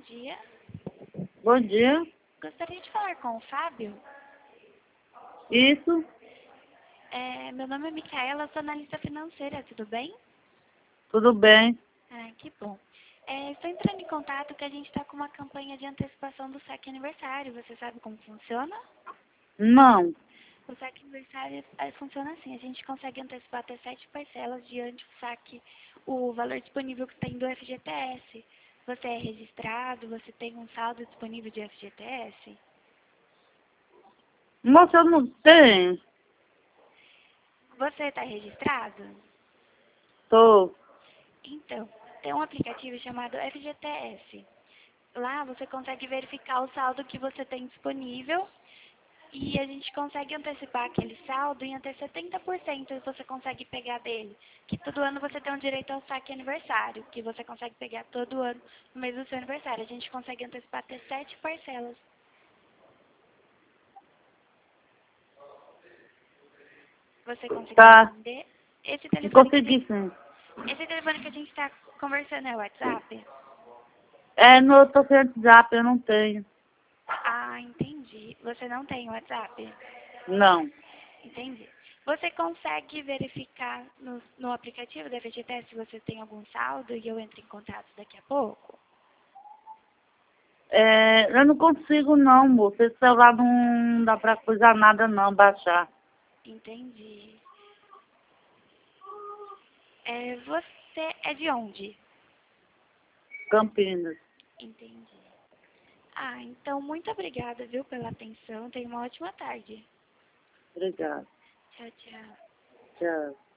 dia. Bom dia. Gostaria de falar com o Fábio. Isso, Meu nome é Micaela, sou analista financeira, tudo bem? tudo bem. Que bom. Estou entrando em contato que a gente está com uma campanha de antecipação do saque aniversário. Você sabe como funciona? Não, O saque aniversário funciona assim, a gente consegue antecipar até 7 parcelas diante do saque, o valor disponível que tem do FGTS. Você é registrado? Você tem um saldo disponível de FGTS? moça, eu não tenho. Você está registrado? Tô. Então, tem um aplicativo chamado FGTS. Lá você consegue verificar o saldo que você tem disponível e a gente consegue antecipar aquele saldo em até 70% você consegue pegar dele. Que todo ano você tem um direito ao saque aniversário, que você consegue pegar todo ano no mês do seu aniversário. A gente consegue antecipar até 7 parcelas. Você conseguiu Tá. entender? Esse Não telefone que a consegui gente, sim. esse telefone que a gente está conversando é o WhatsApp? Eu tô sem WhatsApp, eu não tenho. Entendi. Você não tem WhatsApp? Não. Entendi. Você consegue verificar no aplicativo da FGTS se você tem algum saldo e eu entro em contato daqui a pouco? Eu não consigo não, moça. Esse celular não dá pra coisar nada não, baixar. Entendi. Você é de onde? Campinas. Entendi. Então muito obrigada, viu, pela atenção. Tenha uma ótima tarde. Obrigada. Tchau, tchau. Tchau.